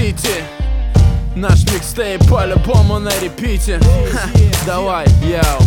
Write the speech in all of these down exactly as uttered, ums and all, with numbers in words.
Сити. Наш микстейп по-любому на репите. Ха, давай, яу.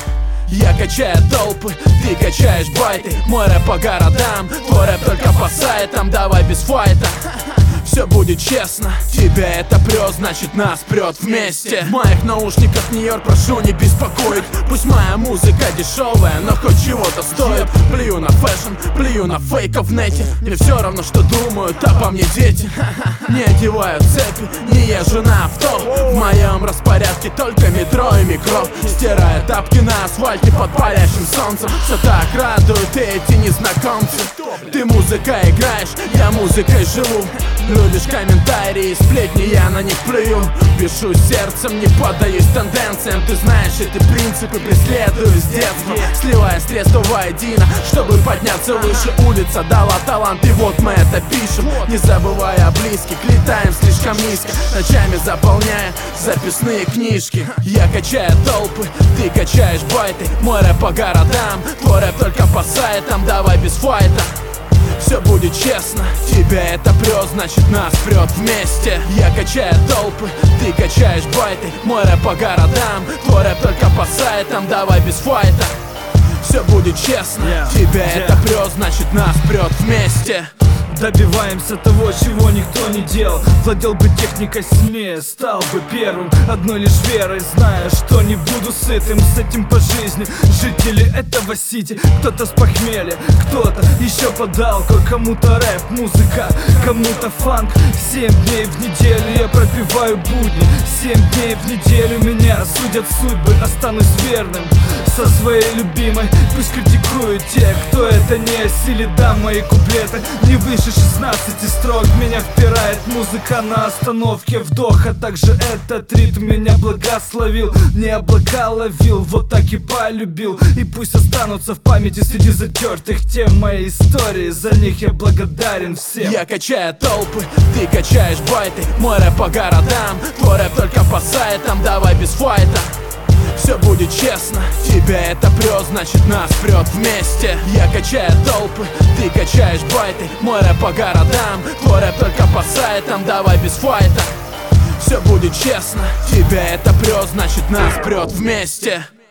Я качаю толпы, ты качаешь байты. Мой рэп по городам, твой рэп только по сайтам. Давай без файта, все будет честно. Тебя это прет, значит нас прет вместе. В моих наушниках Нью-Йорк, прошу не беспокоить. Пусть моя музыка дешевая, но хоть чего-то стоит. Плюю на фэшн, плюю на фейков в нете. Мне все равно, что думают обо мне дети. Не одеваю цепи, не езжу на авто. В моем распорядке только метро и микро. Стирая тапки на асфальте под палящим солнцем. Все так радует эти незнакомцы. Ты музыкой играешь, я музыкой живу. Любишь комментарии, сплетни, я на них плюю. Пишу сердцем, не поддаюсь тенденциям. Ты знаешь, эти принципы преследую с детства. Сливая средства воедино, чтобы подняться выше. Улица дала талант, и вот мы это пишем. Не забывая о близких, летаем слишком низко, ночами заполняя записные книжки. Я качаю толпы, ты качаешь байты. Мой рэп по городам, твой рэп только по сайтам. Давай без файта, все будет честно. Тебя это прет, значит нас прет вместе. Я качаю толпы, ты качаешь байты. Мой рэп по городам, твой рэп только по сайтам. Давай без файта, все будет честно. yeah. Тебя yeah. это прет, значит нас прет вместе. Добиваемся того, чего никто не делал. Владел бы техникой сильнее, стал бы первым. Одной лишь верой, зная, что не буду сытым. С этим по жизни жители этого сити. Кто-то с похмелья, кто-то еще подалку. Кому-то рэп, музыка, кому-то фанк. Семь дней в неделю я пропиваю будни. Семь дней в неделю меня судят судьбы. Останусь верным со своей любимой. Пусть критикуют те, кто это не осилит. Да, мои куплеты не выше шестнадцати строк. Меня впирает музыка на остановке вдоха. Также этот ритм меня благословил. Не облака ловил, вот так и полюбил. И пусть останутся в памяти среди затертых тем моей истории. За них я благодарен всем. Я качаю толпы, ты качаешь байты. Мой рэп по городам, твой рэп только по сайтам. Давай без файта, все будет честно. Тебя это прет, значит нас прет вместе. Я качаю толпы, ты качаешь байты. Мой рэп по городам, твой рэп только по сайтам. Давай без файта, все будет честно. Тебя это прет, значит нас прет вместе.